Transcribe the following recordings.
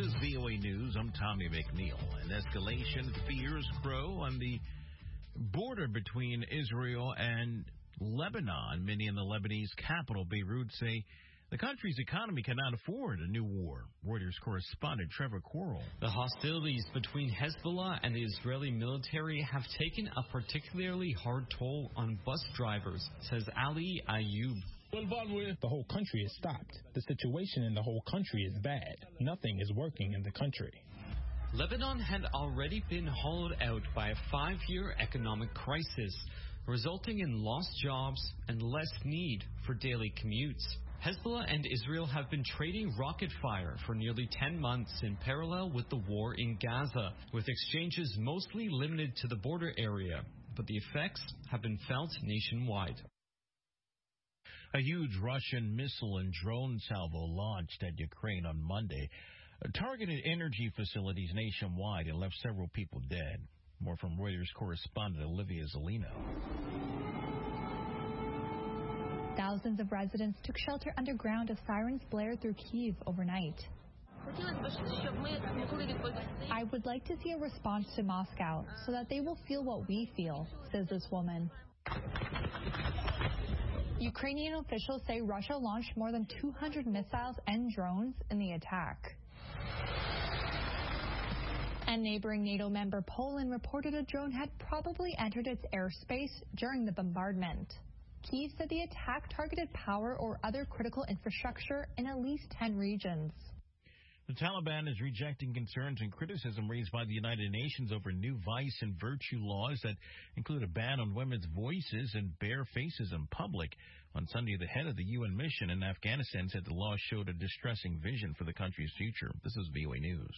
is VOA News. I'm Tommy McNeil. And escalation fears grow on the border between Israel and Lebanon. Many in the Lebanese capital, Beirut, say the country's economy cannot afford a new war. Reuters correspondent Trevor Corral. The hostilities between Hezbollah and the Israeli military have taken a particularly hard toll on bus drivers, says Ali Ayub. The whole country is stopped. The situation in the whole country is bad. Nothing is working in the country. Lebanon had already been hollowed out by a 5-year economic crisis, resulting in lost jobs and less need for daily commutes. Hezbollah and Israel have been trading rocket fire for nearly 10 months in parallel with the war in Gaza, with exchanges mostly limited to the border area, but the effects have been felt nationwide. A huge Russian missile and drone salvo launched at Ukraine on Monday targeted energy facilities nationwide and left several people dead. More from Reuters correspondent Olivia Zelino. Thousands of residents took shelter underground as sirens blared through Kyiv overnight. I would like to see a response to Moscow so that they will feel what we feel, says this woman. Ukrainian officials say Russia launched more than 200 missiles and drones in the attack. And neighboring NATO member Poland reported a drone had probably entered its airspace during the bombardment. Kyiv said the attack targeted power or other critical infrastructure in at least 10 regions. The Taliban is rejecting concerns and criticism raised by the United Nations over new vice and virtue laws that include a ban on women's voices and bare faces in public. On Sunday, the head of the UN mission in Afghanistan said the law showed a distressing vision for the country's future. This is VOA News.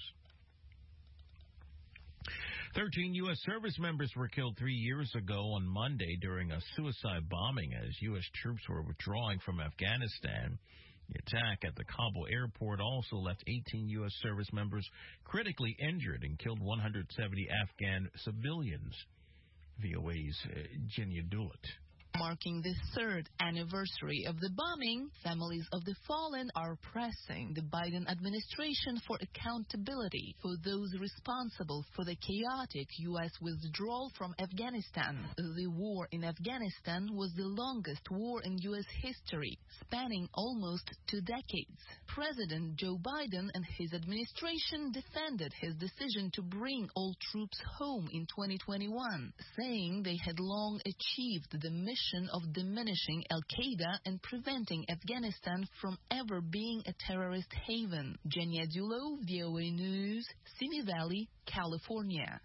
13 U.S. service members were killed 3 years ago on Monday during a suicide bombing as U.S. troops were withdrawing from Afghanistan. The attack at the Kabul airport also left 18 U.S. service members critically injured and killed 170 Afghan civilians. VOA's Jenya Dulit. Marking the third anniversary of the bombing, families of the fallen are pressing the Biden administration for accountability for those responsible for the chaotic U.S. withdrawal from Afghanistan. The war in Afghanistan was the longest war in U.S. history, spanning almost 2 decades. President Joe Biden and his administration defended his decision to bring all troops home in 2021, saying they had long achieved the mission of diminishing al-Qaeda and preventing Afghanistan from ever being a terrorist haven. Jenya Dulo, VOA News, Simi Valley, California.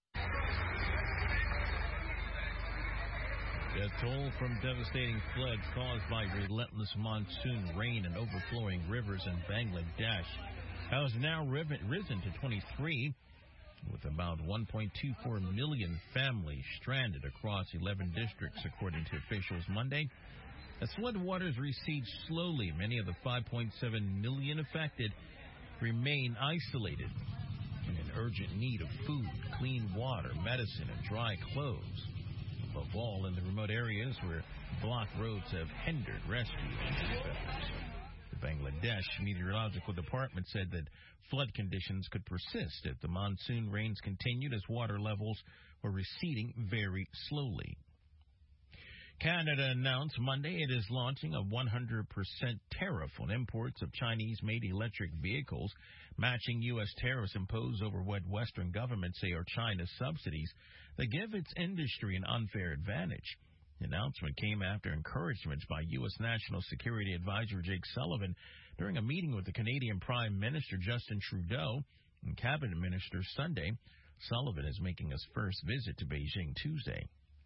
The toll from devastating floods caused by relentless monsoon rain and overflowing rivers in Bangladesh has now risen to 23. With about 1.24 million families stranded across 11 districts, according to officials Monday. As floodwaters recede slowly, many of the 5.7 million affected remain isolated and in urgent need of food, clean water, medicine, and dry clothes. Above all, in the remote areas where blocked roads have hindered rescue efforts. The Bangladesh Meteorological Department said that flood conditions could persist if the monsoon rains continued as water levels were receding very slowly. Canada announced Monday it is launching a 100% tariff on imports of Chinese-made electric vehicles, matching U.S. tariffs imposed over what Western governments say are China's subsidies that give its industry an unfair advantage. The announcement came after encouragements by U.S. National Security Advisor Jake Sullivan during a meeting with the Canadian Prime Minister Justin Trudeau and Cabinet Ministers Sunday. Sullivan is making his first visit to Beijing Tuesday.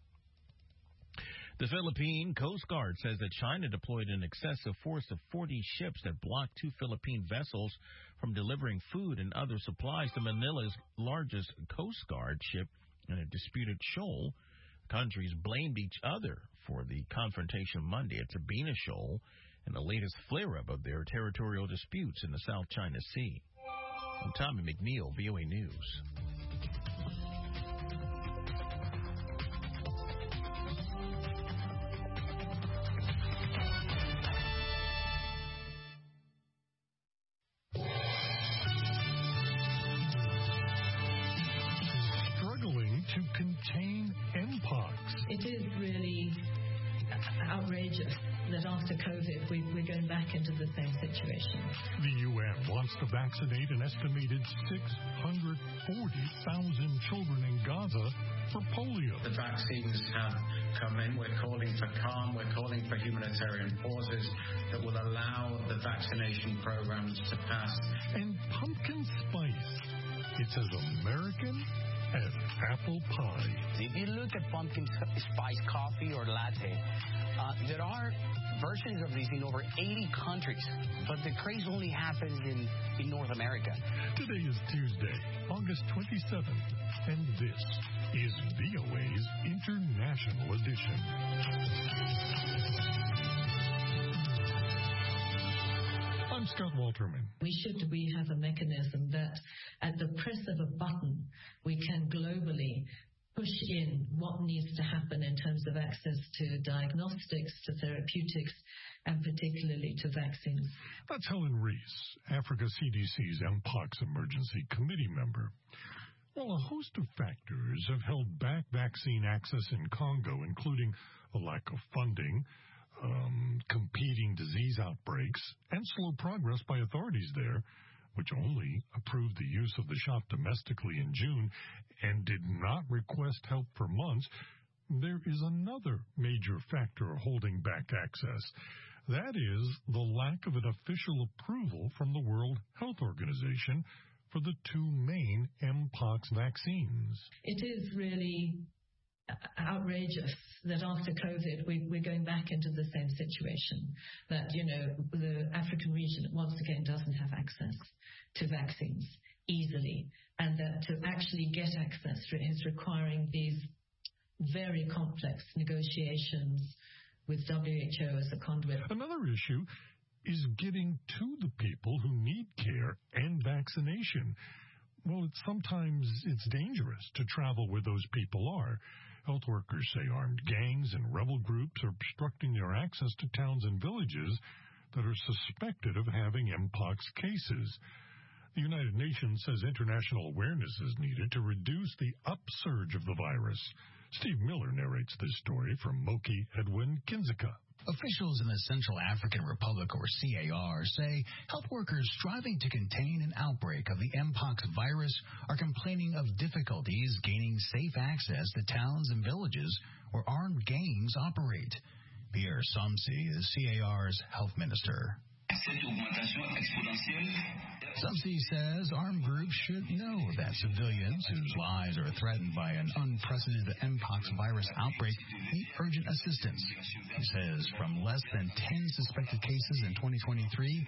The Philippine Coast Guard says that China deployed an excessive force of 40 ships that blocked 2 Philippine vessels from delivering food and other supplies to Manila's largest Coast Guard ship in a disputed shoal. Countries blamed each other for the confrontation Monday at Sabina Shoal and the latest flare-up of their territorial disputes in the South China Sea. I'm Tommy McNeil, VOA News. to contain Mpox. It is really outrageous that after COVID, we're going back into the same situation. The UN wants to vaccinate an estimated 640,000 children in Gaza for polio. The vaccines have come in. We're calling for calm. We're calling for humanitarian pauses that will allow the vaccination programs to pass. And pumpkin spice. It's as American as apple pie. If you look at pumpkin spice coffee or latte, there are versions of these in over 80 countries, but the craze only happens in North America. Today is Tuesday, August 27th, and this is VOA's International Edition. I'm Scott Walterman. We have a mechanism that at the press of a button, we can globally push in what needs to happen in terms of access to diagnostics, to therapeutics, and particularly to vaccines. That's Helen Reese, Africa CDC's Mpox Emergency Committee member. Well, a host of factors have held back vaccine access in Congo, including a lack of funding, competing disease outbreaks, and slow progress by authorities there, which only approved the use of the shot domestically in June and did not request help for months. There is another major factor holding back access. That is the lack of an official approval from the World Health Organization for the two main Mpox vaccines. It is really outrageous that after COVID, we're going back into the same situation, that, the African region once again doesn't have access to vaccines easily, and that to actually get access is requiring these very complex negotiations with WHO as a conduit. Another issue is getting to the people who need care and vaccination. Well, sometimes it's dangerous to travel where those people are. Health workers say armed gangs and rebel groups are obstructing their access to towns and villages that are suspected of having Mpox cases. The United Nations says international awareness is needed to reduce the upsurge of the virus. Steve Miller narrates this story from Moki Edwin Kinzeka. Officials in the Central African Republic, or CAR, say health workers striving to contain an outbreak of the Mpox virus are complaining of difficulties gaining safe access to towns and villages where armed gangs operate. Pierre Somsi is CAR's health minister. Somsi says armed groups should know that civilians whose lives are threatened by an unprecedented Mpox virus outbreak need urgent assistance. He says from less than 10 suspected cases in 2023,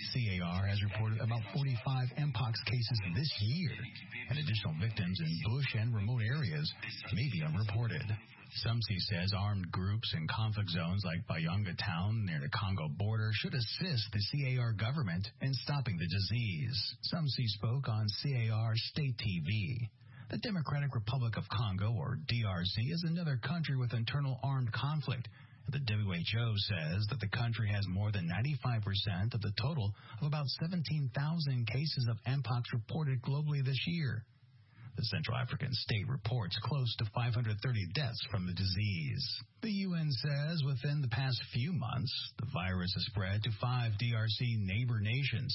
CAR has reported about 45 Mpox cases this year, and additional victims in bush and remote areas may be unreported. Somsi says armed groups in conflict zones like Bayonga town near the Congo border should assist the CAR government in stopping the disease. Somsi spoke on CAR State TV. The Democratic Republic of Congo, or DRC, is another country with internal armed conflict. The WHO says that the country has more than 95% of the total of about 17,000 cases of Mpox reported globally this year. The Central African state reports close to 530 deaths from the disease. The UN says within the past few months, the virus has spread to 5 DRC neighbor nations: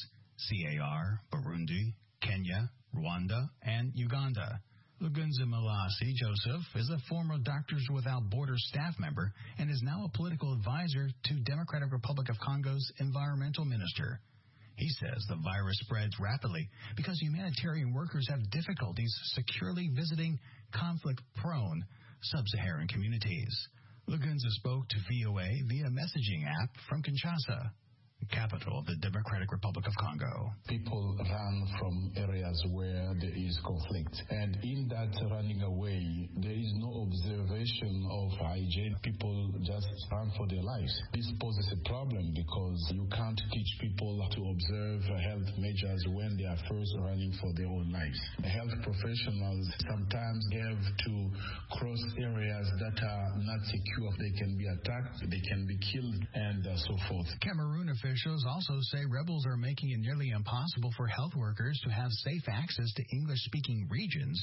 CAR, Burundi, Kenya, Rwanda, and Uganda. Lugunza Malasi Joseph is a former Doctors Without Borders staff member and is now a political advisor to Democratic Republic of Congo's environmental minister. He says the virus spreads rapidly because humanitarian workers have difficulties securely visiting conflict-prone sub-Saharan communities. Lugunza spoke to VOA via messaging app from Kinshasa, capital of the Democratic Republic of Congo. People run from areas where there is conflict, and in that running away, there is no observation of hygiene. People just run for their lives. This poses a problem because you can't teach people to observe health measures when they are first running for their own lives. Health professionals sometimes have to cross areas that are not secure. They can be attacked, they can be killed, and so forth. Cameroon officials also say rebels are making it nearly impossible for health workers to have safe access to English-speaking regions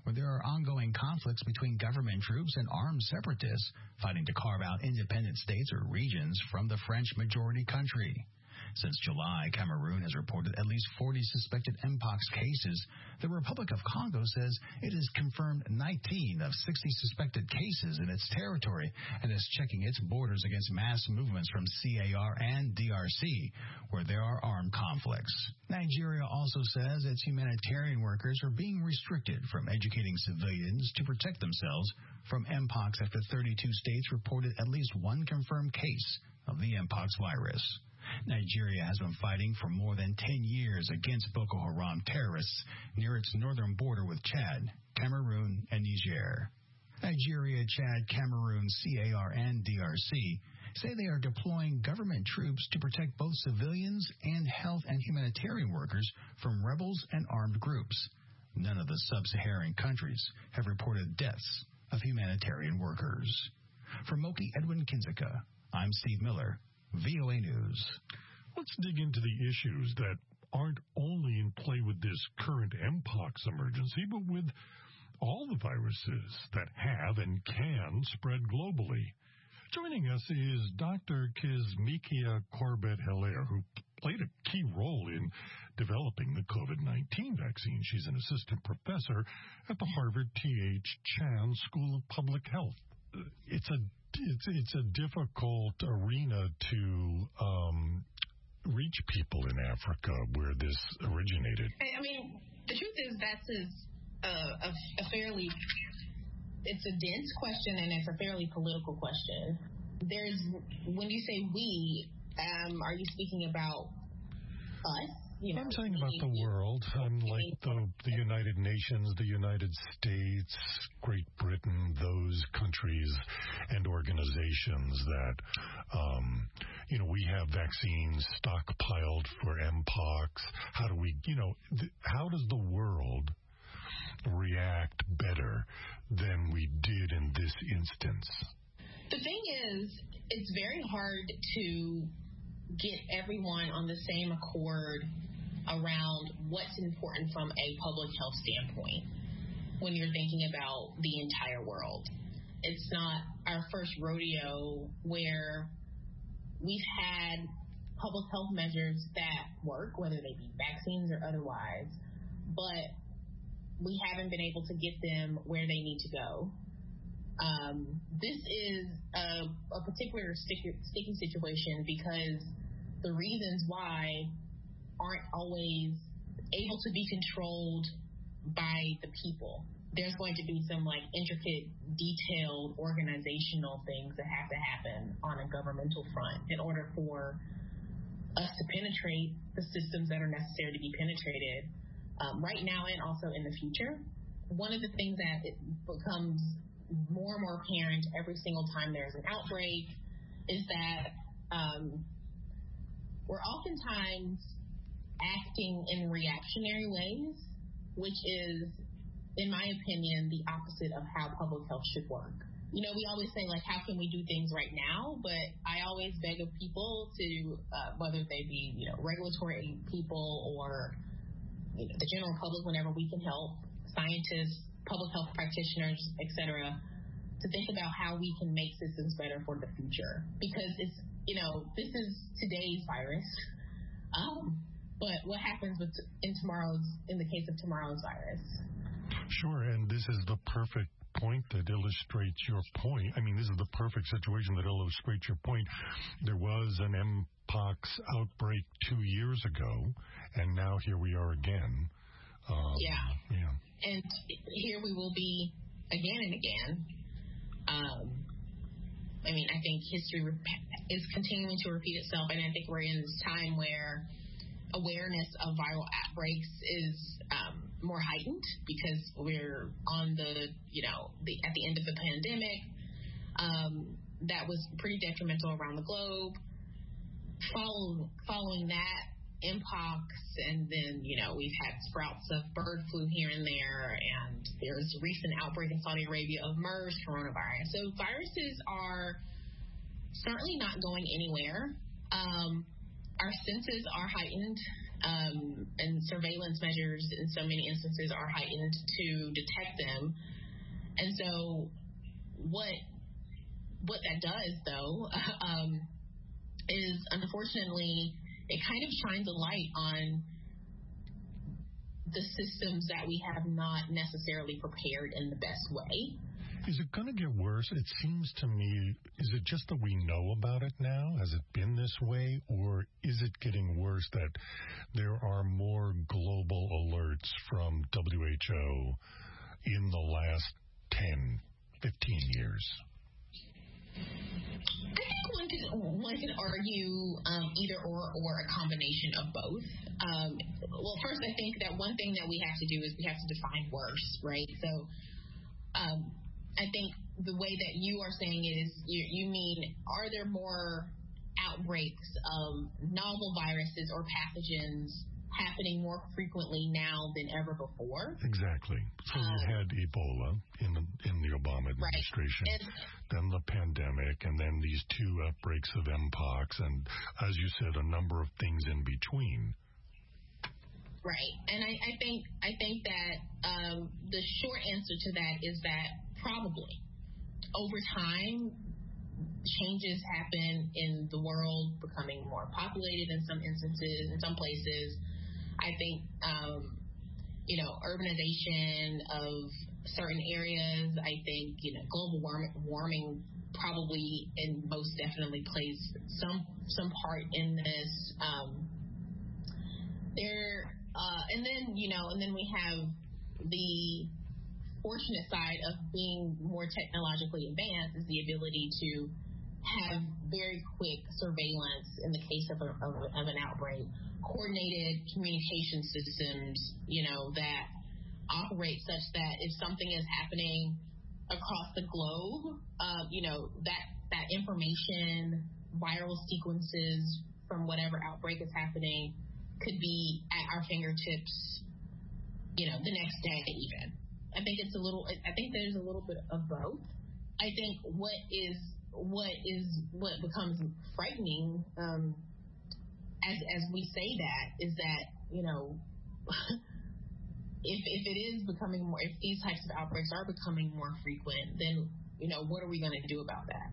where there are ongoing conflicts between government troops and armed separatists fighting to carve out independent states or regions from the French-majority country. Since July, Cameroon has reported at least 40 suspected Mpox cases. The Republic of Congo says it has confirmed 19 of 60 suspected cases in its territory and is checking its borders against mass movements from CAR and DRC, where there are armed conflicts. Nigeria also says its humanitarian workers are being restricted from educating civilians to protect themselves from Mpox after 32 states reported at least one confirmed case of the Mpox virus. Nigeria has been fighting for more than 10 years against Boko Haram terrorists near its northern border with Chad, Cameroon, and Niger. Nigeria, Chad, Cameroon, CAR, and DRC say they are deploying government troops to protect both civilians and health and humanitarian workers from rebels and armed groups. None of the sub-Saharan countries have reported deaths of humanitarian workers. For Moki Edwin Kinzika, I'm Steve Miller, VOA News. Let's dig into the issues that aren't only in play with this current Mpox emergency, but with all the viruses that have and can spread globally. Joining us is Dr. Kizzmekia Corbett-Hilaire, who played a key role in developing the COVID-19 vaccine. She's an assistant professor at the Harvard T.H. Chan School of Public Health. It's a difficult arena to reach people in Africa where this originated. I mean, the truth is that's a fairly, it's a dense question and it's a fairly political question. When you say we, are you speaking about us? I'm talking about the world, like the United Nations, the United States, Great Britain, those countries and organizations that, we have vaccines stockpiled for Mpox. How does the world react better than we did in this instance? The thing is, it's very hard to get everyone on the same accord around what's important from a public health standpoint when you're thinking about the entire world. It's not our first rodeo where we've had public health measures that work, whether they be vaccines or otherwise, but we haven't been able to get them where they need to go. This is a particular sticky situation because the reasons why aren't always able to be controlled by the people. There's going to be some intricate, detailed organizational things that have to happen on a governmental front in order for us to penetrate the systems that are necessary to be penetrated right now and also in the future. One of the things that it becomes more and more apparent every single time there's an outbreak is that we're oftentimes acting in reactionary ways, which is, in my opinion, the opposite of how public health should work. We always say, how can we do things right now? But I always beg of people to, whether they be, regulatory people or the general public, whenever we can help, scientists, public health practitioners, etc., to think about how we can make systems better for the future. Because it's, this is today's virus. But what happens in the case of tomorrow's virus? Sure, and this is the perfect point that illustrates your point. I mean, this is the perfect situation that illustrates your point. There was an Mpox outbreak 2 years ago, and now here we are again. Yeah. And here we will be again and again. I think history is continuing to repeat itself, and I think we're in this time where awareness of viral outbreaks is more heightened because we're on at the end of the pandemic. That was pretty detrimental around the globe. Following that, Mpox, and then, we've had sprouts of bird flu here and there, and there's a recent outbreak in Saudi Arabia of MERS coronavirus. So viruses are certainly not going anywhere. Our senses are heightened. and surveillance measures in so many instances are heightened to detect them. And so what that does, though, is unfortunately it kind of shines a light on the systems that we have not necessarily prepared in the best way. Is it going to get worse? It seems to me, is it just that we know about it now? Has it been this way? Or is it getting worse that there are more global alerts from WHO in the last 10, 15 years? I think one could argue either or a combination of both. Well, first, I think that one thing that we have to do is we have to define worse, right? So I think the way that you are saying it is you mean, are there more outbreaks of novel viruses or pathogens happening more frequently now than ever before? Exactly. So you had Ebola in the Obama administration, right. Then the pandemic, and then these 2 outbreaks of Mpox, and as you said, a number of things in between. Right, and I think that the short answer to that is that probably over time changes happen in the world, becoming more populated in some instances, in some places. I think urbanization of certain areas. I think global warming probably and most definitely plays some part in this. And then we have the fortunate side of being more technologically advanced is the ability to have very quick surveillance in the case of an outbreak, coordinated communication systems, that operate such that if something is happening across the globe, that information, viral sequences from whatever outbreak is happening could be at our fingertips, the next day even. I think there's a little bit of both. I think what becomes frightening as we say that is that if it is becoming more, if these types of outbreaks are becoming more frequent, then what are we going to do about that?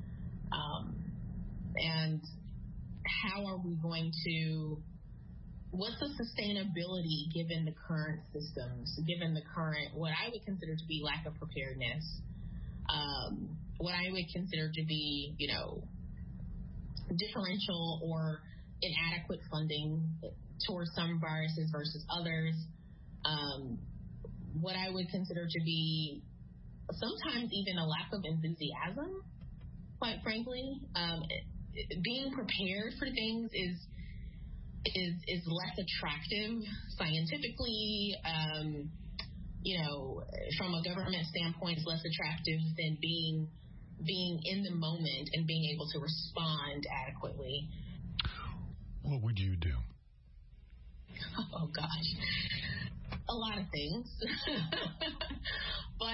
And how are we going to? What's the sustainability given the current systems, given the current, what I would consider to be lack of preparedness, what I would consider to be, differential or inadequate funding towards some viruses versus others, what I would consider to be sometimes even a lack of enthusiasm, quite frankly. Being prepared for things is less attractive scientifically, from a government standpoint, is less attractive than being in the moment and being able to respond adequately. What would you do? Oh gosh, a lot of things. But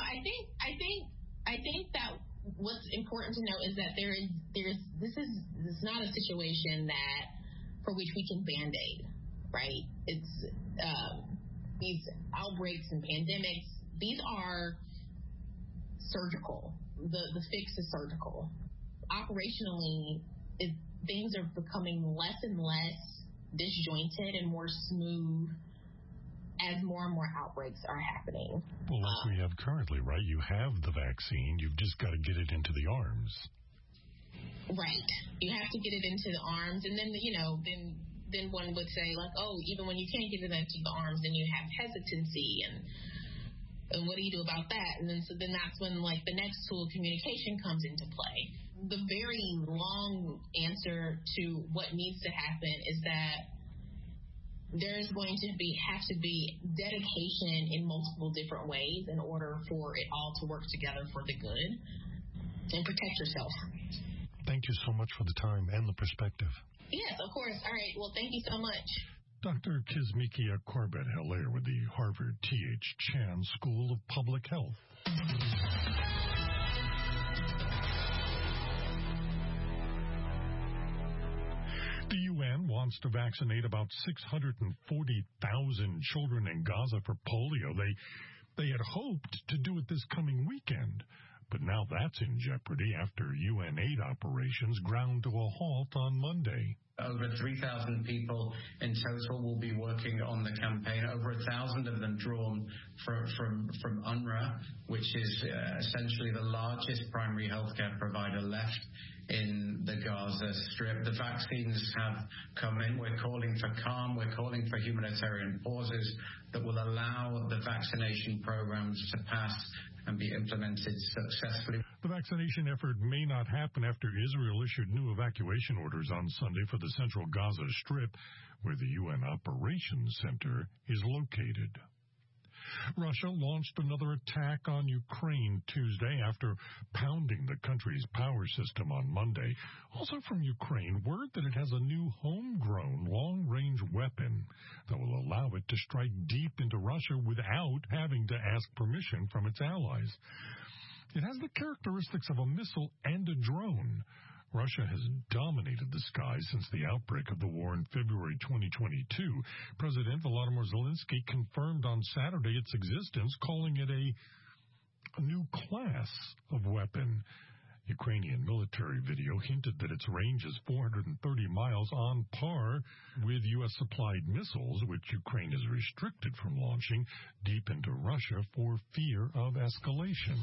I think that what's important to know is that this is not a situation that for which we can band-aid, right? It's these outbreaks and pandemics, these are surgical. The fix is surgical. Operationally, things are becoming less and less disjointed and more smooth as more and more outbreaks are happening. Well, like we have currently, right? You have the vaccine. You've just got to get it into the arms. Right. You have to get it into the arms, and then then one would say, like, oh, even when you can't get it into the arms, then you have hesitancy, and what do you do about that? And then that's when the next tool of communication comes into play. The very long answer to what needs to happen is that there's going to have to be dedication in multiple different ways in order for it all to work together for the good and protect yourself. Thank you so much for the time and the perspective. Yes, of course. All right. Well, thank you so much. Dr. Kizzmekia Corbett-Hilaire with the Harvard T.H. Chan School of Public Health. The UN wants wants to vaccinate about 640,000 children in Gaza for polio. They had hoped to do it this coming weekend, but now that's in jeopardy after UN aid operations ground to a halt on Monday. Over 3,000 people in total will be working on the campaign, over 1,000 of them drawn from UNRWA, which is essentially the largest primary healthcare provider left in the Gaza Strip. The vaccines have come in. We're calling for calm. We're calling for humanitarian pauses that will allow the vaccination programs to pass and be implemented successfully. The vaccination effort may not happen after Israel issued new evacuation orders on Sunday for the central Gaza Strip, where the UN Operations Center is located. Russia launched another attack on Ukraine Tuesday after pounding the country's power system on Monday. Also from Ukraine, word that it has a new homegrown long-range weapon that will allow it to strike deep into Russia without having to ask permission from its allies. It has the characteristics of a missile and a drone. Russia has dominated the skies since the outbreak of the war in February 2022. President Volodymyr Zelensky confirmed on Saturday its existence, calling it a new class of weapon. Ukrainian military video hinted that its range is 430 miles, on par with U.S.-supplied missiles, which Ukraine is restricted from launching deep into Russia for fear of escalation.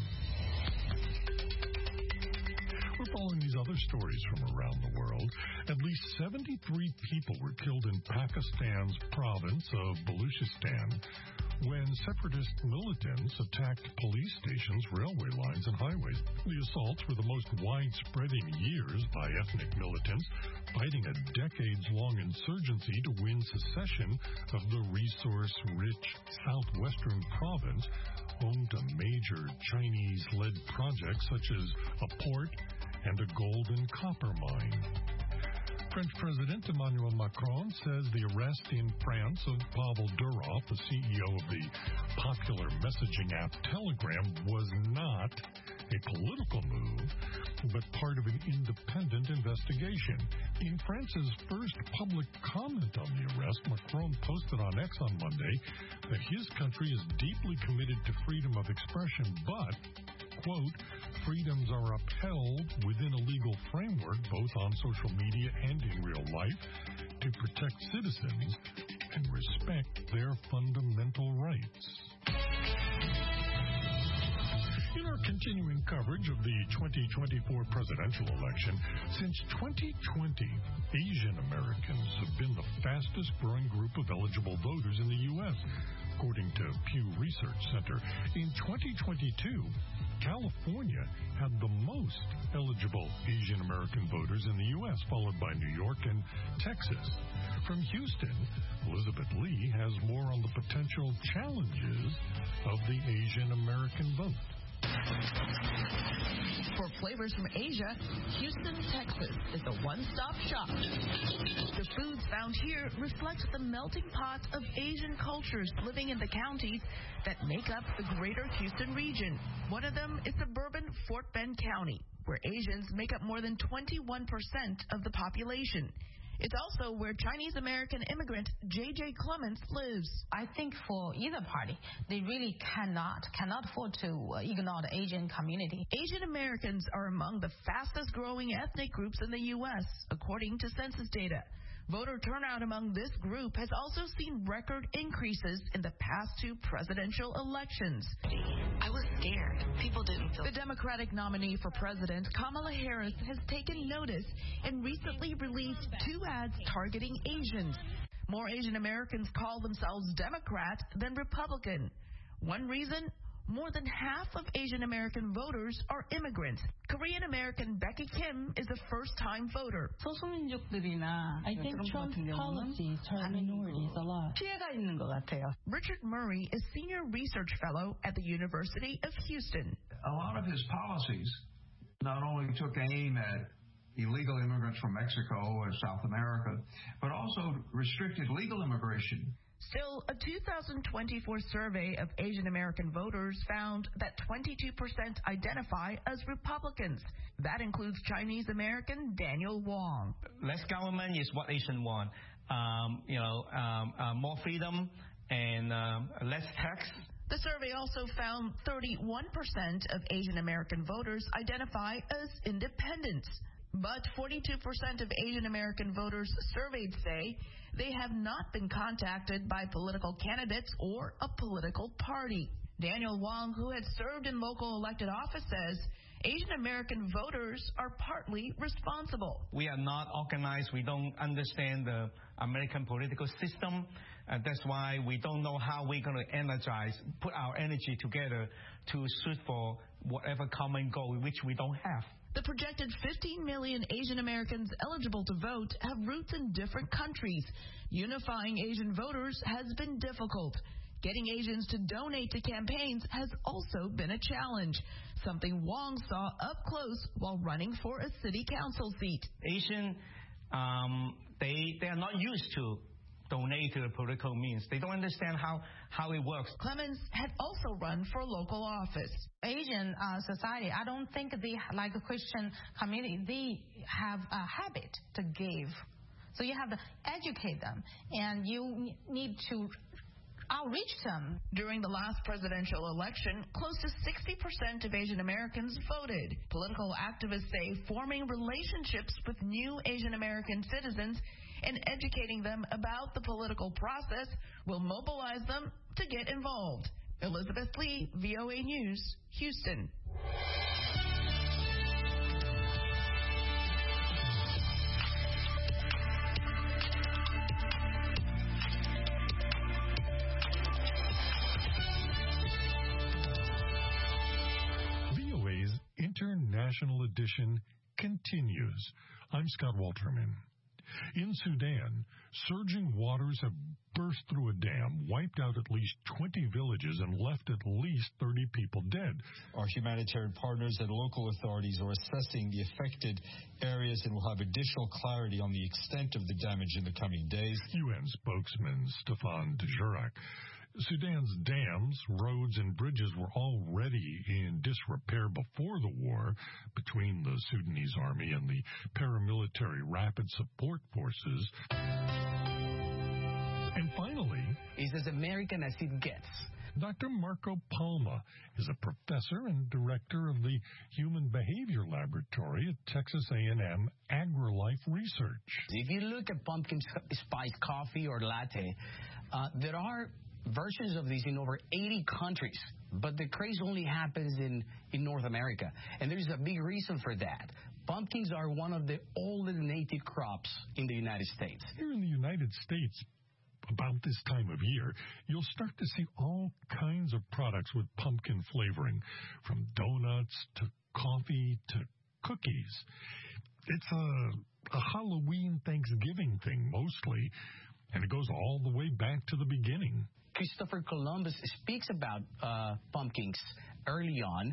We're following these other stories from around the world. At least 73 people were killed in Pakistan's province of Baluchistan when separatist militants attacked police stations, railway lines, and highways. The assaults were the most widespread in years by ethnic militants, fighting a decades-long insurgency to win secession of the resource-rich southwestern province, home to major Chinese-led projects such as a port and a gold and copper mine. French President Emmanuel Macron says the arrest in France of Pavel Durov, the CEO of the popular messaging app Telegram, was not a political move, but part of an independent investigation. In France's first public comment on the arrest, Macron posted on X on Monday that his country is deeply committed to freedom of expression, but, quote, freedoms are upheld within a legal framework, both on social media and in real life, to protect citizens and respect their fundamental rights. In our continuing coverage of the 2024 presidential election, since 2020, Asian Americans have been the fastest growing group of eligible voters in the U.S., according to Pew Research Center. In 2022, California had the most eligible Asian American voters in the U.S., followed by New York and Texas. From Houston, Elizabeth Lee has more on the potential challenges of the Asian American vote. For flavors from Asia, Houston, Texas is a one-stop shop. The foods found here reflect the melting pot of Asian cultures living in the counties that make up the greater Houston region. One of them is suburban Fort Bend County, where Asians make up more than 21% of the population. It's also where Chinese-American immigrant J.J. Clements lives. I think for either party, they really cannot afford to ignore the Asian community. Asian Americans are among the fastest-growing ethnic groups in the U.S., according to census data. Voter turnout among this group has also seen record increases in the past two presidential elections. I was scared. People didn't feel... The Democratic nominee for president, Kamala Harris, has taken notice and recently released 2 ads targeting Asians. More Asian Americans call themselves Democrat than Republican. One reason? More than half of Asian American voters are immigrants. Korean American Becky Kim is a first-time voter. I think Trump's policies hurt minorities a lot. Richard Murray is senior research fellow at the University of Houston. A lot of his policies not only took aim at illegal immigrants from Mexico or South America, but also restricted legal immigration. Still, a 2024 survey of Asian American voters found that 22% identify as Republicans. That includes Chinese American Daniel Wong. Less government is what Asians want. More freedom and less tax. The survey also found 31% of Asian American voters identify as independents. But 42% of Asian American voters surveyed say they have not been contacted by political candidates or a political party. Daniel Wong, who had served in local elected office, says Asian American voters are partly responsible. We are not organized. We don't understand the American political system. That's why we don't know how we're going to put our energy together to shoot for whatever common goal which we don't have. The projected 15 million Asian Americans eligible to vote have roots in different countries. Unifying Asian voters has been difficult. Getting Asians to donate to campaigns has also been a challenge, something Wong saw up close while running for a city council seat. Asian, they are not used to donate to the political means. They don't understand how it works. Clemens had also run for local office. Asian society, I don't think they, like the Christian community, they have a habit to give. So you have to educate them, and you need to outreach them. During the last presidential election, close to 60% of Asian Americans voted. Political activists say forming relationships with new Asian American citizens and educating them about the political process will mobilize them to get involved. Elizabeth Lee, VOA News, Houston. VOA's International Edition continues. I'm Scott Walterman. In Sudan, surging waters have burst through a dam, wiped out at least 20 villages, and left at least 30 people dead. Our humanitarian partners and local authorities are assessing the affected areas and will have additional clarity on the extent of the damage in the coming days. UN spokesman Stefan Dujarric. Sudan's dams, roads, and bridges were already in disrepair before the war between the Sudanese army and the paramilitary rapid support forces. And finally, is as American as it gets. Dr. Marco Palma is a professor and director of the Human Behavior Laboratory at Texas A&M AgriLife Research. If you look at pumpkin spice coffee or latte, there are versions of these in over 80 countries, but the craze only happens in North America. And there's a big reason for that. Pumpkins are one of the oldest native crops in the United States. Here in the United States, about this time of year, you'll start to see all kinds of products with pumpkin flavoring, from donuts to coffee to cookies. It's a Halloween Thanksgiving thing mostly, and it goes all the way back to the beginning. Christopher Columbus speaks about pumpkins early on.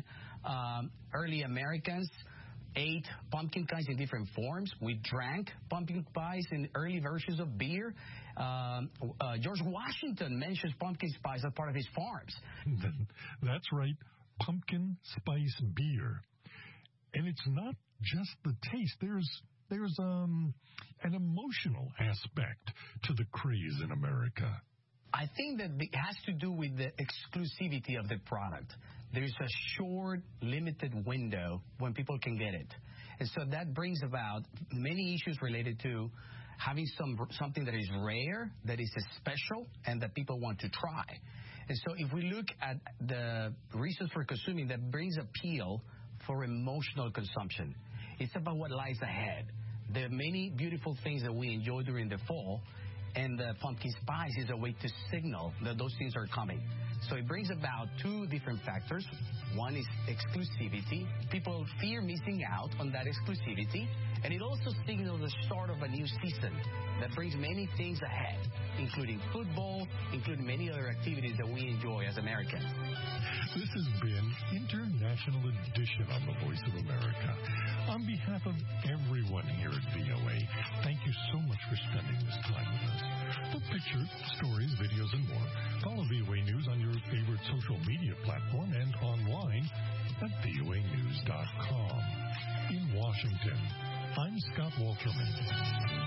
Early Americans ate pumpkin pies in different forms. We drank pumpkin pies in early versions of beer. George Washington mentions pumpkin spice as part of his farms. That's right, pumpkin spice beer. And it's not just the taste. There's an emotional aspect to the craze in America. I think that it has to do with the exclusivity of the product. There's a short, limited window when people can get it. And so that brings about many issues related to having something that is rare, that is special, and that people want to try. And so if we look at the reasons for consuming, that brings appeal for emotional consumption. It's about what lies ahead. There are many beautiful things that we enjoy during the fall, and the pumpkin spice is a way to signal that those things are coming. So it brings about two different factors. One is exclusivity. People fear missing out on that exclusivity. And it also signals the start of a new season that brings many things ahead, including football, including many other activities that we enjoy as Americans. This has been International Edition on the Voice of America. On behalf of everyone here at VOA, thank you so much for spending this time with us. For pictures, stories, videos, Scott Walterman.